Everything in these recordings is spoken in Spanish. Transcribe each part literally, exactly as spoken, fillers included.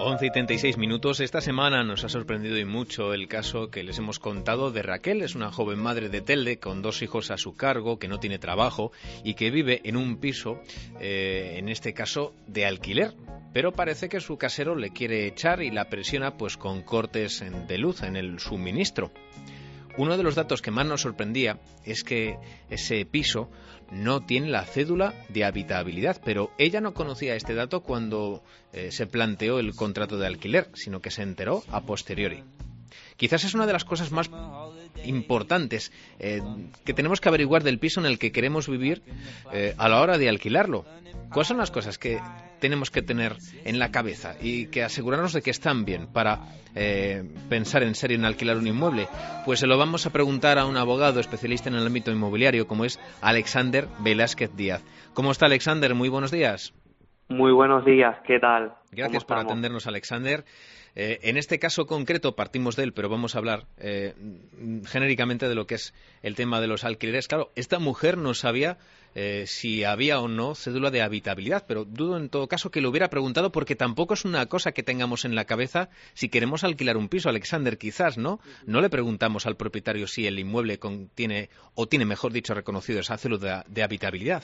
once y treinta y seis minutos. Esta semana nos ha sorprendido y mucho el caso que les hemos contado de Raquel. Es una joven madre de Telde con dos hijos a su cargo, que no tiene trabajo y que vive en un piso, eh, en este caso de alquiler. Pero parece que su casero le quiere echar y la presiona pues con cortes en, de luz en el suministro. Uno de los datos que más nos sorprendía es que ese piso no tiene la cédula de habitabilidad, pero ella no conocía este dato cuando eh, se planteó el contrato de alquiler, sino que se enteró a posteriori. Quizás es una de las cosas más importantes eh, que tenemos que averiguar del piso en el que queremos vivir eh, a la hora de alquilarlo. ¿Cuáles son las cosas que tenemos que tener en la cabeza y que asegurarnos de que están bien para eh, pensar en serio en alquilar un inmueble? Pues se lo vamos a preguntar a un abogado especialista en el ámbito inmobiliario como es Alexander Velázquez Díaz. ¿Cómo está, Alexander? Muy buenos días. Muy buenos días, ¿qué tal? Gracias por atendernos, Alexander. Eh, en este caso concreto partimos de él, pero vamos a hablar eh, genéricamente de lo que es el tema de los alquileres. Claro, esta mujer no sabía eh, si había o no cédula de habitabilidad, pero dudo en todo caso que lo hubiera preguntado porque tampoco es una cosa que tengamos en la cabeza si queremos alquilar un piso. Alexander, quizás, ¿no? No le preguntamos al propietario si el inmueble contiene, o tiene, mejor dicho, reconocido esa cédula de, de habitabilidad.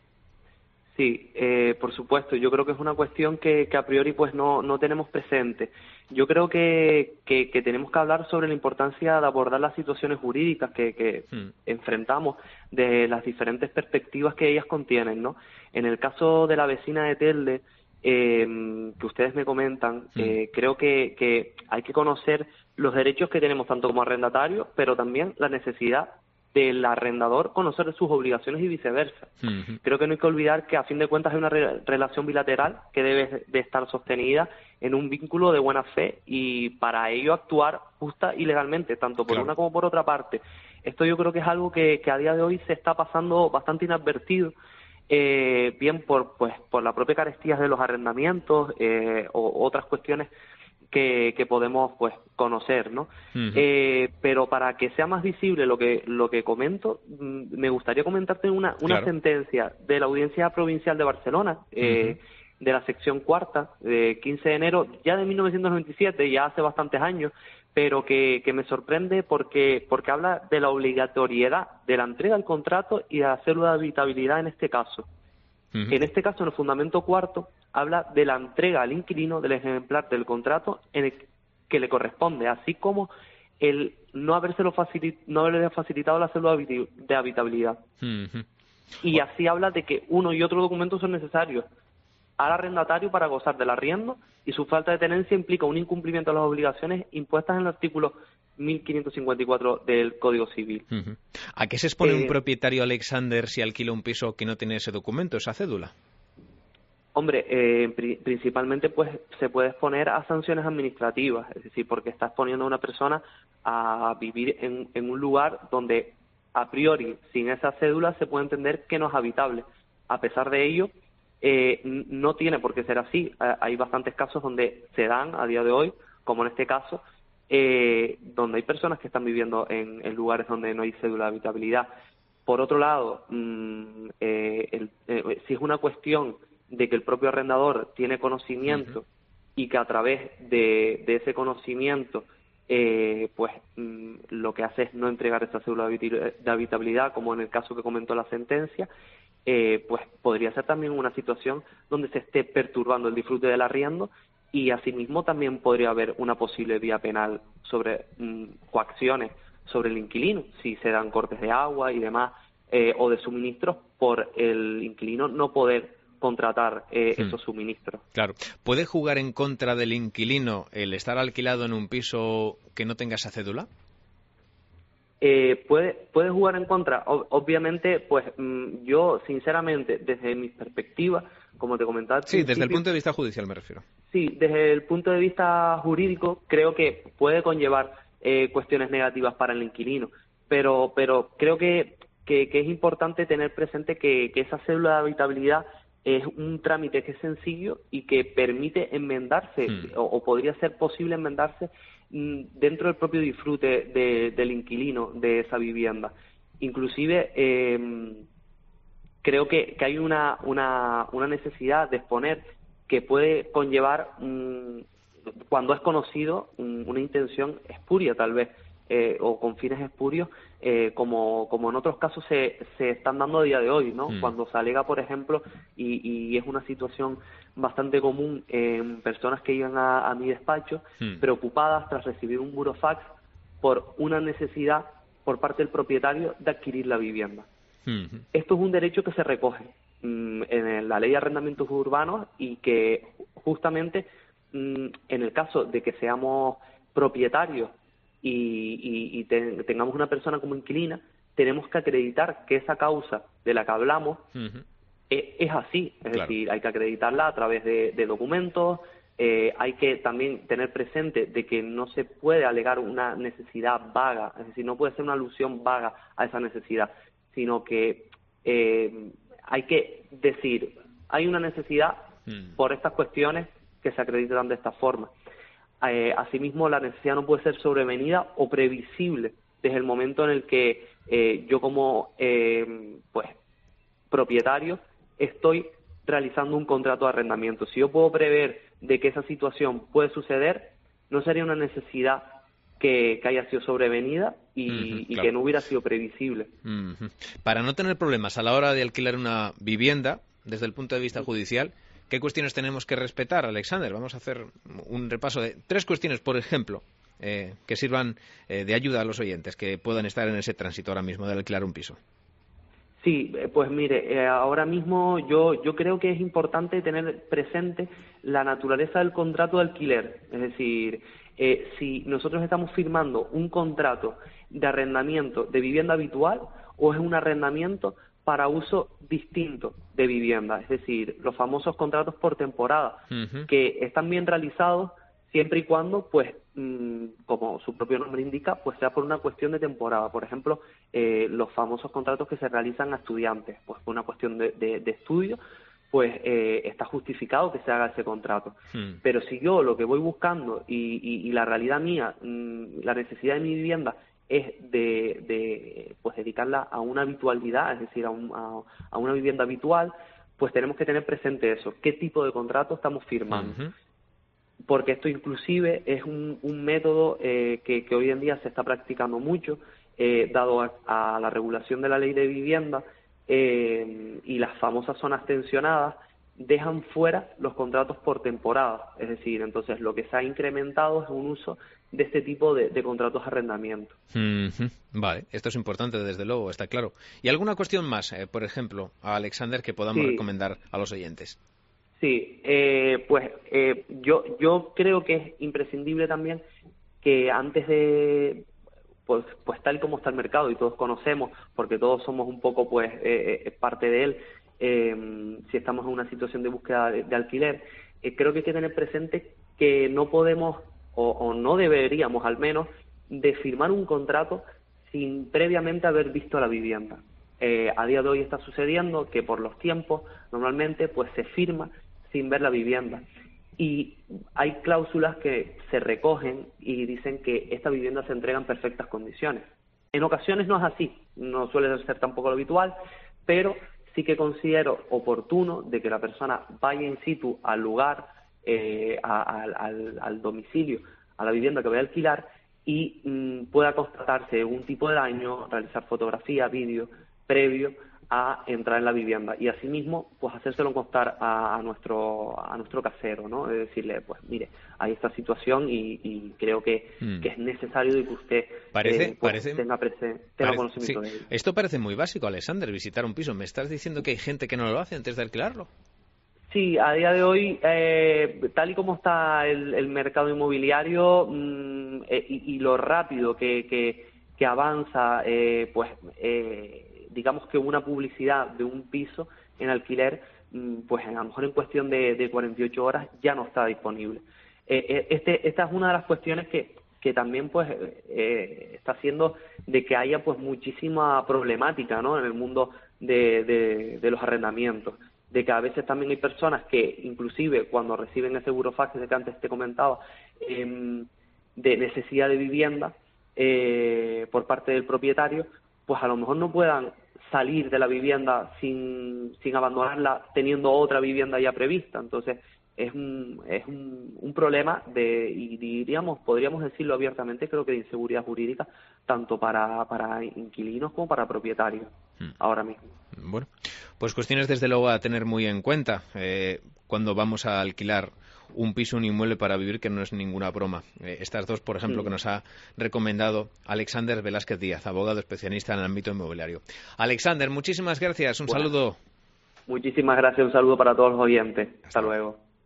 Sí, eh, por supuesto. Yo creo que es una cuestión que, que a priori pues no, no tenemos presente. Yo creo que, que, que tenemos que hablar sobre la importancia de abordar las situaciones jurídicas que, que hmm. enfrentamos de las diferentes perspectivas que ellas contienen, ¿no? En el caso de la vecina de Telde, eh, que ustedes me comentan, hmm. eh, creo que, que hay que conocer los derechos que tenemos tanto como arrendatarios, pero también la necesidad del arrendador conocer sus obligaciones y viceversa. Uh-huh. Creo que no hay que olvidar que a fin de cuentas hay una re- relación bilateral que debe de estar sostenida en un vínculo de buena fe y para ello actuar justa y legalmente, tanto por claro. una como por otra parte. Esto yo creo que es algo que, que a día de hoy se está pasando bastante inadvertido, eh, bien por pues por la propia carestía de los arrendamientos eh, o otras cuestiones que, que podemos pues conocer, ¿no? Uh-huh. Eh, pero para que sea más visible lo que lo que comento, me gustaría comentarte una una claro. sentencia de la Audiencia Provincial de Barcelona, eh, uh-huh. de la sección cuarta, de quince de enero, ya de mil novecientos noventa y siete, ya hace bastantes años, pero que, que me sorprende porque porque habla de la obligatoriedad de la entrega del contrato y de la cédula de habitabilidad en este caso. Uh-huh. En este caso, en el fundamento cuarto, habla de la entrega al inquilino del ejemplar del contrato en el que le corresponde, así como el no habérselo facilit- no haberle facilitado la cédula de habitabilidad. Uh-huh. Y así habla de que uno y otro documento son necesarios al arrendatario para gozar del arriendo y su falta de tenencia implica un incumplimiento de las obligaciones impuestas en el artículo mil quinientos cincuenta y cuatro del Código Civil. Uh-huh. ¿A qué se expone eh, un propietario, Alexander, si alquila un piso que no tiene ese documento, esa cédula? Hombre, eh, pri- principalmente pues se puede exponer a sanciones administrativas, es decir, porque está exponiendo a una persona a vivir en, en un lugar donde a priori sin esa cédula se puede entender que no es habitable. A pesar de ello, eh, no tiene por qué ser así. Hay bastantes casos donde se dan a día de hoy, como en este caso, eh, donde hay personas que están viviendo en, en lugares donde no hay cédula de habitabilidad. Por otro lado, mmm, eh, el, eh, si es una cuestión de que el propio arrendador tiene conocimiento uh-huh. y que a través de, de ese conocimiento eh, pues mmm, lo que hace es no entregar esa cédula de habitabilidad, como en el caso que comentó la sentencia, eh, pues podría ser también una situación donde se esté perturbando el disfrute del arriendo y asimismo también podría haber una posible vía penal sobre mmm, coacciones sobre el inquilino, si se dan cortes de agua y demás, eh, o de suministros por el inquilino no poder contratar eh, hmm. esos suministros. Claro. ¿Puede jugar en contra del inquilino el estar alquilado en un piso que no tenga esa cédula? Eh, puede puede jugar en contra. O, obviamente, pues mmm, yo, sinceramente, desde mi perspectiva, como te comentaba al Sí, principio, desde el punto de vista judicial me refiero. Sí, desde el punto de vista jurídico, creo que puede conllevar eh, cuestiones negativas para el inquilino, pero pero creo que, que, que es importante tener presente que, que esa cédula de habitabilidad es un trámite que es sencillo y que permite enmendarse, hmm. o, o podría ser posible enmendarse mmm, dentro del propio disfrute de, del inquilino de esa vivienda. Inclusive, eh, creo que, que hay una, una, una necesidad de exponer que puede conllevar mmm, cuando es conocido un, una intención espuria tal vez, eh, o con fines espurios, eh, como, como en otros casos se, se están dando a día de hoy, ¿no? Mm. Cuando se alega, por ejemplo, y, y es una situación bastante común en personas que llegan a, a mi despacho mm. preocupadas tras recibir un burofax por una necesidad por parte del propietario de adquirir la vivienda. Mm-hmm. Esto es un derecho que se recoge mm, en la Ley de Arrendamientos Urbanos y que justamente mm, en el caso de que seamos propietarios y, y, y te, tengamos una persona como inquilina, tenemos que acreditar que esa causa de la que hablamos mm-hmm. es, es así, es claro. decir, hay que acreditarla a través de, de documentos. Eh, hay que también tener presente de que no se puede alegar una necesidad vaga, es decir, no puede ser una alusión vaga a esa necesidad, sino que eh, hay que decir, hay una necesidad mm. por estas cuestiones que se acreditan de esta forma. Eh, asimismo, la necesidad no puede ser sobrevenida o previsible desde el momento en el que eh, yo como eh, pues propietario estoy realizando un contrato de arrendamiento. Si yo puedo prever de que esa situación puede suceder, no sería una necesidad que, que haya sido sobrevenida y, uh-huh, y claro. que no hubiera sido previsible. Uh-huh. Para no tener problemas a la hora de alquilar una vivienda, desde el punto de vista judicial, ¿qué cuestiones tenemos que respetar, Alexander? Vamos a hacer un repaso de tres cuestiones, por ejemplo, eh, que sirvan eh, de ayuda a los oyentes que puedan estar en ese tránsito ahora mismo de alquilar un piso. Sí, pues mire, eh, ahora mismo yo yo creo que es importante tener presente la naturaleza del contrato de alquiler. Es decir, eh, si nosotros estamos firmando un contrato de arrendamiento de vivienda habitual o es un arrendamiento para uso distinto de vivienda. Es decir, los famosos contratos por temporada, uh-huh. que están bien realizados siempre y cuando, pues, mmm, como su propio nombre indica, pues sea por una cuestión de temporada. Por ejemplo, eh, los famosos contratos que se realizan a estudiantes, pues por una cuestión de, de, de estudio, pues eh, está justificado que se haga ese contrato. Hmm. Pero si yo lo que voy buscando y, y, y la realidad mía, mmm, la necesidad de mi vivienda es de, de pues dedicarla a una habitualidad, es decir, a, un, a, a una vivienda habitual, pues tenemos que tener presente eso, qué tipo de contrato estamos firmando. Uh-huh. Porque esto inclusive es un, un método eh, que, que hoy en día se está practicando mucho, eh, dado a, a la regulación de la ley de vivienda eh, y las famosas zonas tensionadas, dejan fuera los contratos por temporada. Es decir, entonces lo que se ha incrementado es un uso de este tipo de, de contratos de arrendamiento. Mm-hmm. Vale, esto es importante desde luego, está claro. ¿Y alguna cuestión más, eh, por ejemplo, a Alexander, que podamos sí. recomendar a los oyentes? Sí, eh, pues eh, yo yo creo que es imprescindible también que antes de, pues, pues tal como está el mercado y todos conocemos, porque todos somos un poco pues eh, parte de él, eh, si estamos en una situación de búsqueda de, de alquiler, eh, creo que hay que tener presente que no podemos o, o no deberíamos al menos de firmar un contrato sin previamente haber visto la vivienda. Eh, a día de hoy está sucediendo que por los tiempos normalmente pues se firma sin ver la vivienda. Y hay cláusulas que se recogen y dicen que esta vivienda se entrega en perfectas condiciones. En ocasiones no es así, no suele ser tampoco lo habitual, pero sí que considero oportuno de que la persona vaya in situ al lugar, eh, a, a, al, al domicilio, a la vivienda que vaya a alquilar y mmm, pueda constatarse un tipo de daño, realizar fotografía, vídeo previo a entrar en la vivienda y asimismo pues hacérselo constar a, a nuestro a nuestro casero, ¿no? Es decirle, pues mire, hay esta situación y, y creo que, mm. que es necesario de que usted parece, eh, pues, parece, tenga, prese, tenga parece, conocimiento sí. de ello. Esto parece muy básico, Alexander, visitar un piso. ¿Me estás diciendo que hay gente que no lo hace antes de alquilarlo? Sí, a día de hoy, eh, tal y como está el, el mercado inmobiliario mmm, eh, y, y lo rápido que, que, que avanza, eh, pues... Eh, digamos que una publicidad de un piso en alquiler, pues a lo mejor en cuestión de, de cuarenta y ocho horas ya no está disponible. Eh, este, esta es una de las cuestiones que, que también pues eh, está haciendo de que haya pues muchísima problemática, ¿no?, en el mundo de, de, de los arrendamientos, de que a veces también hay personas que inclusive cuando reciben ese burofax que antes te comentaba, eh, de necesidad de vivienda eh, por parte del propietario, pues a lo mejor no puedan salir de la vivienda sin, sin abandonarla teniendo otra vivienda ya prevista. Entonces, es un, es un, un problema de, y diríamos, podríamos decirlo abiertamente, creo que de inseguridad jurídica, tanto para, para inquilinos como para propietarios, hmm. ahora mismo. Bueno, pues cuestiones desde luego a tener muy en cuenta eh, cuando vamos a alquilar un piso, un inmueble para vivir, que no es ninguna broma. Eh, estas dos, por ejemplo, sí. que nos ha recomendado Alexander Velázquez Díaz, abogado especialista en el ámbito inmobiliario. Alexander, muchísimas gracias. Un bueno, saludo. Muchísimas gracias. Un saludo para todos los oyentes. Hasta, Hasta luego.